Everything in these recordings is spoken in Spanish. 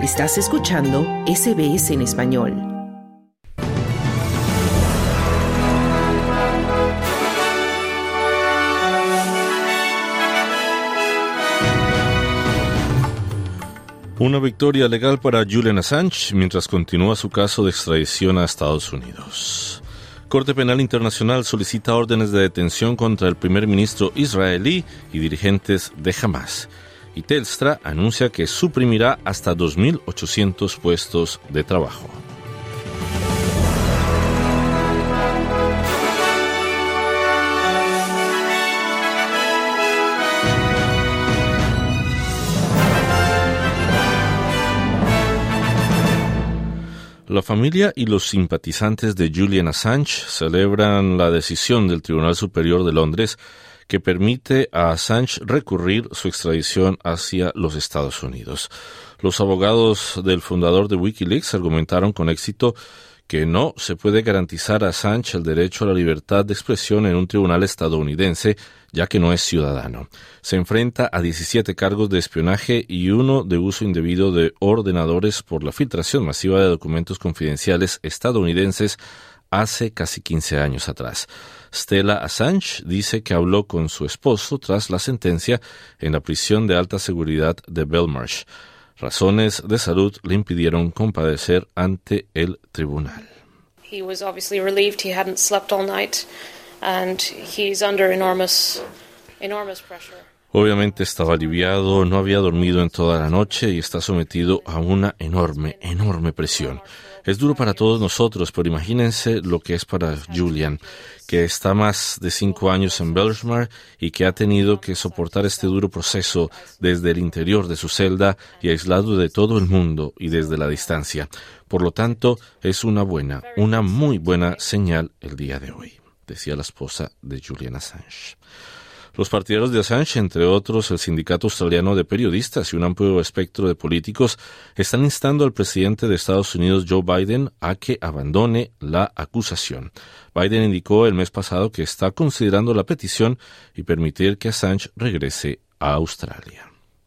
Estás escuchando SBS en español. Una victoria legal para Julian Assange mientras continúa su caso de extradición a Estados Unidos. Corte Penal Internacional solicita órdenes de detención contra el primer ministro israelí y dirigentes de Hamas. Y Telstra anuncia que suprimirá hasta 2.800 puestos de trabajo. La familia y los simpatizantes de Julian Assange celebran la decisión del Tribunal Superior de Londres que permite a Assange recurrir su extradición hacia los Estados Unidos. Los abogados del fundador de Wikileaks argumentaron con éxito que no se puede garantizar a Assange el derecho a la libertad de expresión en un tribunal estadounidense, ya que no es ciudadano. Se enfrenta a 17 cargos de espionaje y uno de uso indebido de ordenadores por la filtración masiva de documentos confidenciales estadounidenses hace casi 15 años atrás. Stella Assange dice que habló con su esposo tras la sentencia en la prisión de alta seguridad de Belmarsh. Razones de salud le impidieron comparecer ante el tribunal. He was obviously relieved he hadn't slept all night and he's under enormous pressure. Obviamente estaba aliviado, no había dormido en toda la noche y está sometido a una enorme presión. Es duro para todos nosotros, pero imagínense lo que es para Julian, que está más de 5 años en Belmarsh y que ha tenido que soportar este duro proceso desde el interior de su celda y aislado de todo el mundo y desde la distancia. Por lo tanto, es una muy buena señal el día de hoy, decía la esposa de Julian Assange. Los partidarios de Assange, entre otros el Sindicato Australiano de Periodistas y un amplio espectro de políticos, están instando al presidente de Estados Unidos, Joe Biden, a que abandone la acusación. Biden indicó el mes pasado que está considerando la petición y permitir que Assange regrese a Australia.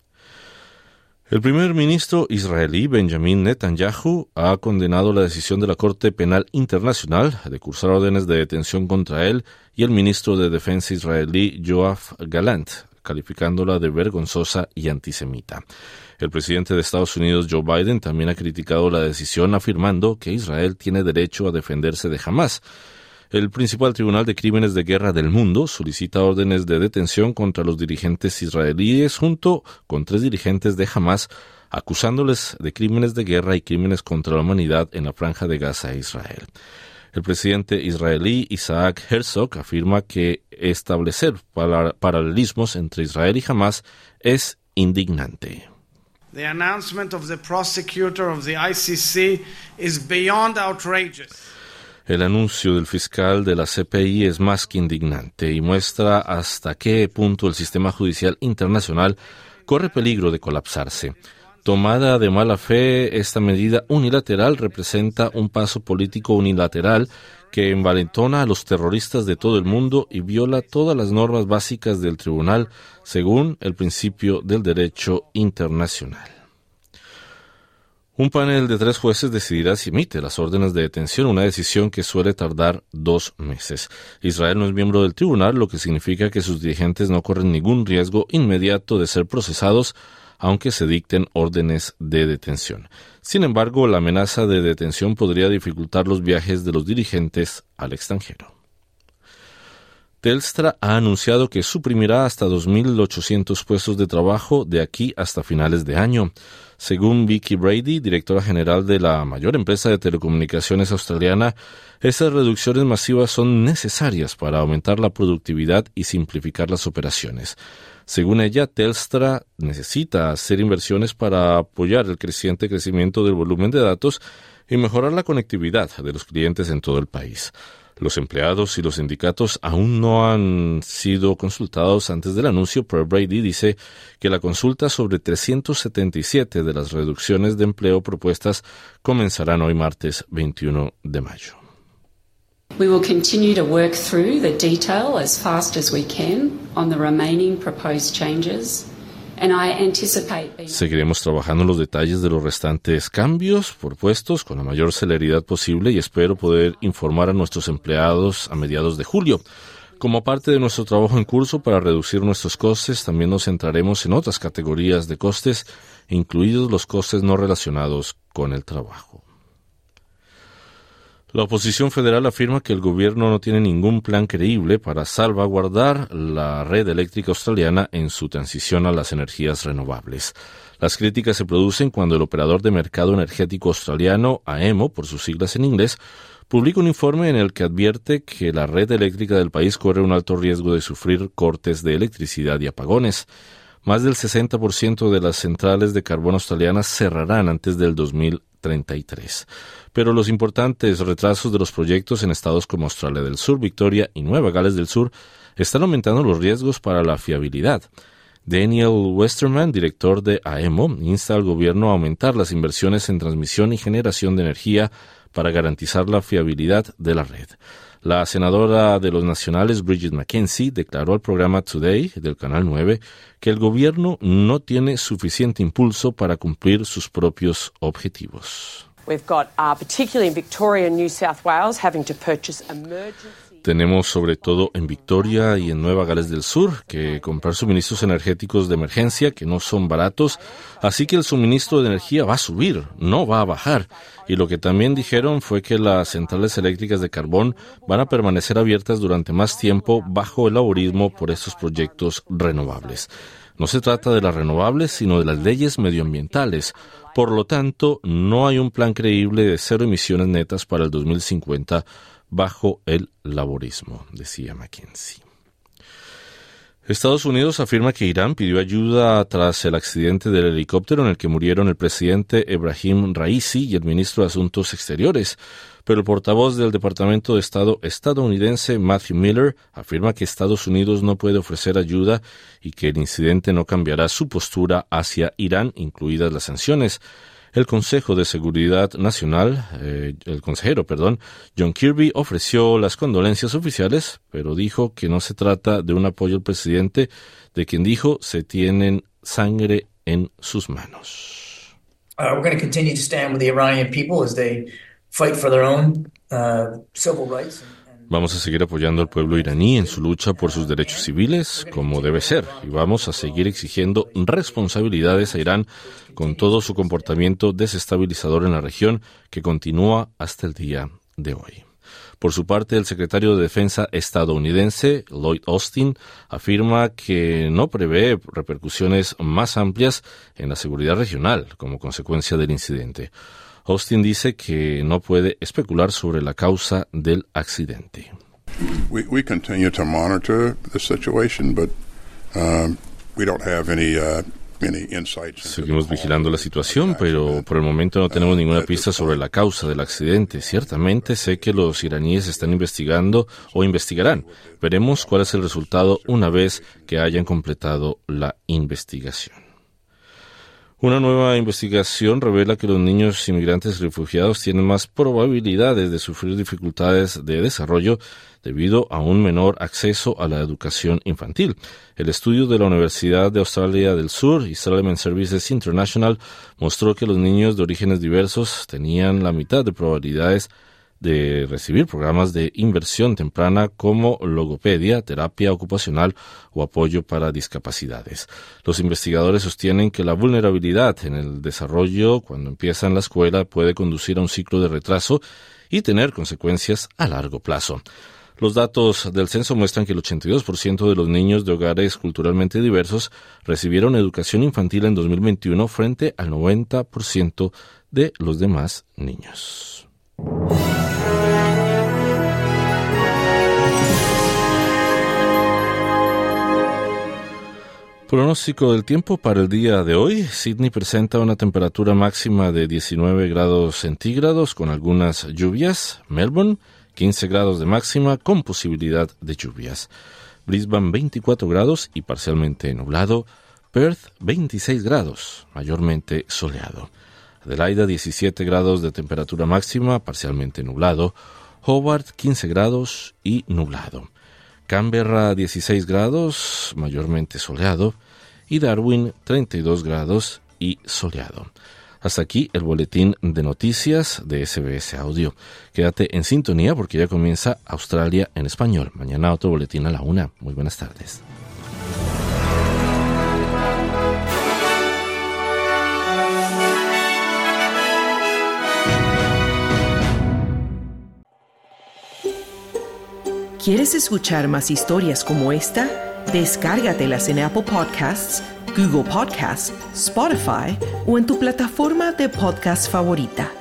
El primer ministro israelí Benjamin Netanyahu ha condenado la decisión de la Corte Penal Internacional de cursar órdenes de detención contra él y el ministro de Defensa israelí Yoav Gallant, calificándola de vergonzosa y antisemita. El presidente de Estados Unidos, Joe Biden, también ha criticado la decisión afirmando que Israel tiene derecho a defenderse de Hamas. El principal tribunal de crímenes de guerra del mundo solicita órdenes de detención contra los dirigentes israelíes junto con 3 dirigentes de Hamas, acusándoles de crímenes de guerra y crímenes contra la humanidad en la Franja de Gaza e Israel. El presidente israelí Isaac Herzog afirma que establecer paralelismos entre Israel y Hamas es indignante. The announcement of the prosecutor of the ICC is beyond outrageous. El anuncio del fiscal de la CPI es más que indignante y muestra hasta qué punto el sistema judicial internacional corre peligro de colapsarse. Tomada de mala fe, esta medida unilateral representa un paso político unilateral que envalentona a los terroristas de todo el mundo y viola todas las normas básicas del tribunal, según el principio del derecho internacional. Un panel de 3 jueces decidirá si emite las órdenes de detención, una decisión que suele tardar 2 meses. Israel no es miembro del tribunal, lo que significa que sus dirigentes no corren ningún riesgo inmediato de ser procesados, aunque se dicten órdenes de detención. Sin embargo, la amenaza de detención podría dificultar los viajes de los dirigentes al extranjero. Telstra ha anunciado que suprimirá hasta 2.800 puestos de trabajo de aquí hasta finales de año. Según Vicky Brady, directora general de la mayor empresa de telecomunicaciones australiana, esas reducciones masivas son necesarias para aumentar la productividad y simplificar las operaciones. Según ella, Telstra necesita hacer inversiones para apoyar el creciente crecimiento del volumen de datos y mejorar la conectividad de los clientes en todo el país. Los empleados y los sindicatos aún no han sido consultados antes del anuncio, pero Brady dice que la consulta sobre 377 de las reducciones de empleo propuestas comenzarán hoy martes 21 de mayo. We will continue to work through the detail as fast as we can on the remaining proposed changes and I anticipate being... Seguiremos trabajando en los detalles de los restantes cambios propuestos con la mayor celeridad posible y espero poder informar a nuestros empleados a mediados de julio. Como parte de nuestro trabajo en curso para reducir nuestros costes, también nos centraremos en otras categorías de costes, incluidos los costes no relacionados con el trabajo. La oposición federal afirma que el gobierno no tiene ningún plan creíble para salvaguardar la red eléctrica australiana en su transición a las energías renovables. Las críticas se producen cuando el operador de mercado energético australiano, AEMO, por sus siglas en inglés, publica un informe en el que advierte que la red eléctrica del país corre un alto riesgo de sufrir cortes de electricidad y apagones. Más del 60% de las centrales de carbón australianas cerrarán antes del 2033. Pero los importantes retrasos de los proyectos en estados como Australia del Sur, Victoria y Nueva Gales del Sur están aumentando los riesgos para la fiabilidad. Daniel Westerman, director de AEMO, insta al gobierno a aumentar las inversiones en transmisión y generación de energía para garantizar la fiabilidad de la red. La senadora de los nacionales, Bridget McKenzie, declaró al programa Today del Canal 9 que el gobierno no tiene suficiente impulso para cumplir sus propios objetivos. Tenemos sobre todo en Victoria y en Nueva Gales del Sur que comprar suministros energéticos de emergencia que no son baratos, así que el suministro de energía va a subir, no va a bajar. Y lo que también dijeron fue que las centrales eléctricas de carbón van a permanecer abiertas durante más tiempo bajo el laborismo por estos proyectos renovables. No se trata de las renovables, sino de las leyes medioambientales. Por lo tanto, no hay un plan creíble de cero emisiones netas para el 2050 bajo el laborismo, decía McKenzie. Estados Unidos afirma que Irán pidió ayuda tras el accidente del helicóptero en el que murieron el presidente Ebrahim Raisi y el ministro de Asuntos Exteriores. Pero el portavoz del Departamento de Estado estadounidense, Matthew Miller, afirma que Estados Unidos no puede ofrecer ayuda y que el incidente no cambiará su postura hacia Irán, incluidas las sanciones. El Consejo de Seguridad Nacional, el consejero, John Kirby, ofreció las condolencias oficiales, pero dijo que no se trata de un apoyo al presidente, de quien dijo se tienen sangre en sus manos. We're going to continue to stand with the Iranian people as they fight for their own civil rights. Vamos a seguir apoyando al pueblo iraní en su lucha por sus derechos civiles, como debe ser, y vamos a seguir exigiendo responsabilidades a Irán con todo su comportamiento desestabilizador en la región que continúa hasta el día de hoy. Por su parte, el secretario de Defensa estadounidense, Lloyd Austin, afirma que no prevé repercusiones más amplias en la seguridad regional como consecuencia del incidente. Austin dice que no puede especular sobre la causa del accidente. We continue to monitor the situation, but we don't have any insights. Seguimos vigilando la situación, pero por el momento no tenemos ninguna pista sobre la causa del accidente. Ciertamente sé que los iraníes están investigando o investigarán. Veremos cuál es el resultado una vez que hayan completado la investigación. Una nueva investigación revela que los niños inmigrantes y refugiados tienen más probabilidades de sufrir dificultades de desarrollo debido a un menor acceso a la educación infantil. El estudio de la Universidad de Australia del Sur y Salem Services International mostró que los niños de orígenes diversos tenían la mitad de probabilidades de recibir programas de inversión temprana como logopedia, terapia ocupacional o apoyo para discapacidades. Los investigadores sostienen que la vulnerabilidad en el desarrollo cuando empiezan la escuela puede conducir a un ciclo de retraso y tener consecuencias a largo plazo. Los datos del censo muestran que el 82% de los niños de hogares culturalmente diversos recibieron educación infantil en 2021 frente al 90% de los demás niños. Pronóstico del tiempo para el día de hoy. Sydney presenta una temperatura máxima de 19 grados centígrados con algunas lluvias. Melbourne, 15 grados de máxima con posibilidad de lluvias. Brisbane, 24 grados y parcialmente nublado. Perth, 26 grados, mayormente soleado. Adelaida, 17 grados de temperatura máxima, parcialmente nublado. Hobart, 15 grados y nublado. Canberra, 16 grados, mayormente soleado. y Darwin 32 grados y soleado. Hasta aquí el boletín de noticias de SBS Audio. Quédate en sintonía porque ya comienza Australia en español. Mañana otro boletín a la 1:00. Muy buenas tardes. ¿Quieres escuchar más historias como esta? Descárgatelas en Apple Podcasts, Google Podcasts, Spotify o en tu plataforma de podcast favorita.